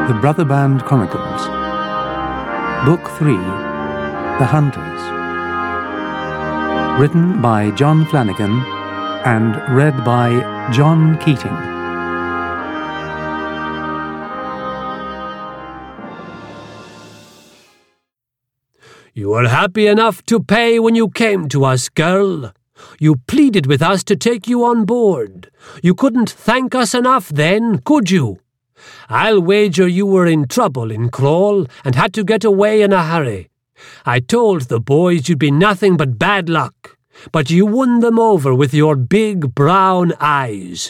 The Brotherband Chronicles. Book 3, The Hunters. Written by John Flanagan and read by John Keating. You were happy enough to pay when you came to us, girl. You pleaded with us to take you on board. You couldn't thank us enough then, could you? I'll wager you were in trouble in Crawl and had to get away in a hurry. I told the boys you'd be nothing but bad luck, but you won them over with your big brown eyes.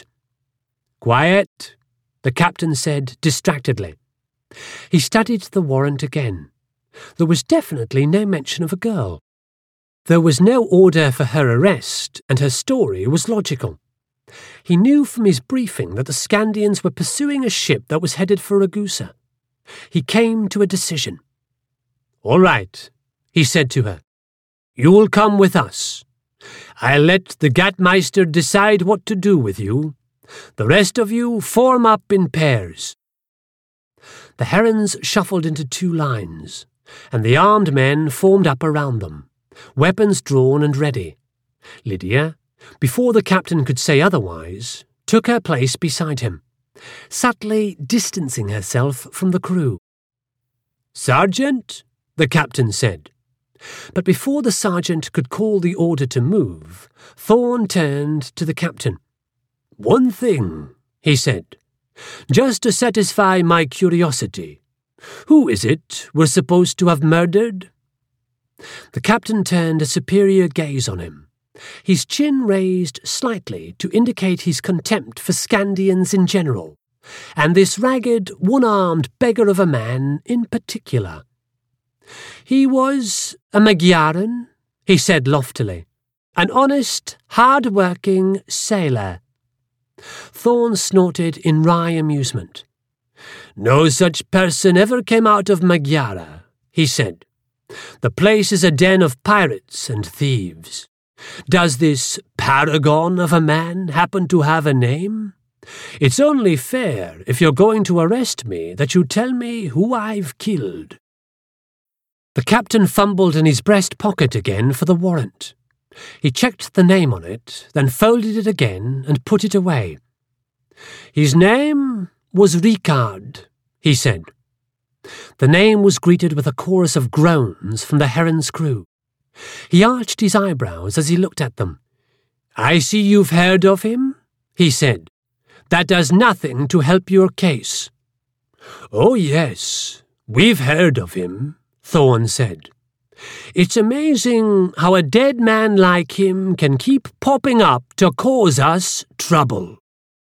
Quiet, the captain said distractedly. He studied the warrant again. There was definitely no mention of a girl. There was no order for her arrest, and her story was logical. He knew from his briefing that the Scandians were pursuing a ship that was headed for Ragusa. He came to a decision. "All right," he said to her. "You'll come with us. I'll let the Gatmeister decide what to do with you. The rest of you form up in pairs." The herons shuffled into two lines, and the armed men formed up around them, weapons drawn and ready. Lydia, before the captain could say otherwise, took her place beside him, subtly distancing herself from the crew. "Sergeant," the captain said. But before the sergeant could call the order to move, Thorn turned to the captain. "One thing," he said, "just to satisfy my curiosity. Who is it we're supposed to have murdered?" The captain turned a superior gaze on him, his chin raised slightly to indicate his contempt for Scandians in general, and this ragged, one-armed beggar of a man in particular. "He was a Magyaran," he said loftily, "an honest, hard-working sailor." Thorn snorted in wry amusement. "No such person ever came out of Magyara," he said. "The place is a den of pirates and thieves. Does this paragon of a man happen to have a name? It's only fair, if you're going to arrest me, that you tell me who I've killed." The captain fumbled in his breast pocket again for the warrant. He checked the name on it, then folded it again and put it away. "His name was Ricard," he said. The name was greeted with a chorus of groans from the heron's crew. He arched his eyebrows as he looked at them. "I see you've heard of him," he said. "That does nothing to help your case." "Oh, yes, we've heard of him," Thorn said. "It's amazing how a dead man like him can keep popping up to cause us trouble."